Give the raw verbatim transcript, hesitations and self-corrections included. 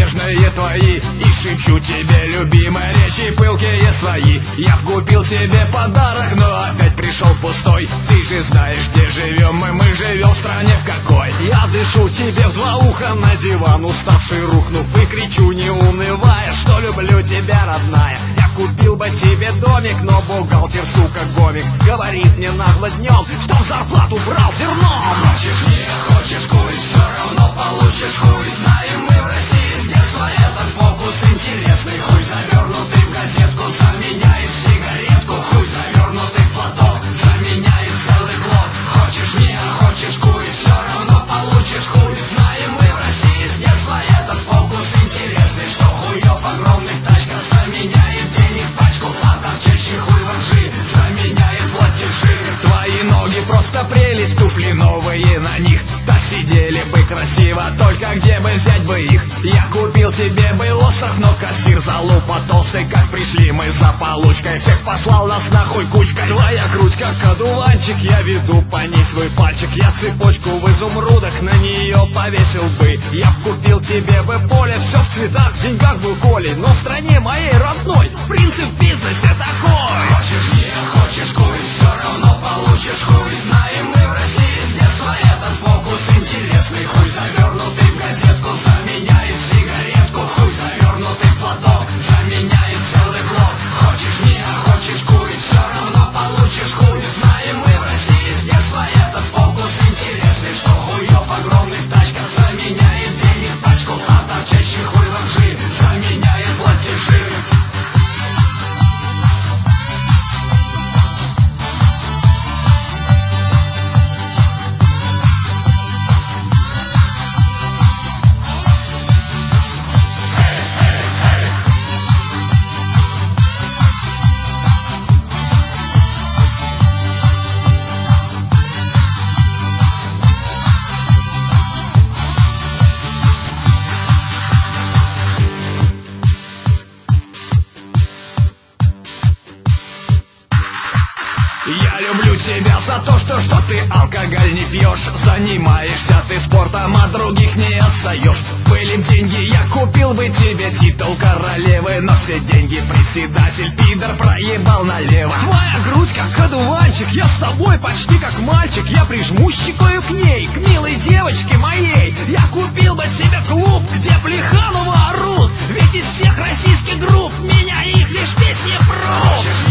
нежные твои, и шепчу тебе любимые речи пылкие свои. Я купил тебе подарок, но опять пришел пустой. Ты же знаешь, где живем мы, мы живем в стране в какой. Я дышу тебе в два уха на диван, уставший рухнув, и кричу, не унывая, что люблю тебя, родная. Я купил бы тебе домик, но бухгалтер, сука, гомик, говорит мне нагло днем, что в зарплату брал зерном. Хочешь не хочешь куй, все равно получишь хуй. Знаем мы в России с детства этот фокус интересный. Хуй, завернутый в газетку, заменяет сигаретку. Хуй, завернутый в платок, заменяет целый блок. Хочешь не хочешь куй, все равно получишь хуй. Знаем мы в России с детства этот фокус интересный. Что хуев огромных тачках заменяет денег пачку, а торчащий хуй во ржи заменяет платежи. Твои ноги просто прелесть, туфли новые на них, так сидели бы красиво, только где бы взять бы их? Я купил тебе бы остров, но кассир залупа толстый, как пришли мы за получкой, всех послал нас нахуй кучкой. Твоя грудь как одуванчик, я веду по ней свой пальчик. Я цепочку в изумрудах на нее повесил бы. Я купил тебе бы поле, все в цветах, в деньгах был Колей, но в стране моей родной принцип в бизнесе такой. Хочешь не хочешь куй, все равно получишь хуй. Знаем мы в России с детства этот фокус интересный. Хуй, завернутый в газетку, заменяет сигаретку. Хуй, завернутый в платок, заменяет целый блок. Хочешь не хочешь куй, все равно получишь хуй. Знаем мы в России с детства этот фокус интересный. Что хуев огромных тачках заменяет денег пачку, а торчащий хуй во ржи заменяет платежи. Я люблю тебя за то, что, что ты алкоголь не пьешь, занимаешься ты спортом, от других не отстаешь. Были б деньги, я купил бы тебе титул королевы, но все деньги председатель пидор проебал налево. Твоя грудь как одуванчик, я с тобой почти как мальчик. Я прижму щекою к ней, к милой девочке моей. Я купил бы тебе клуб, где Плеханова орут, ведь из всех российских групп меня их лишь песни прут.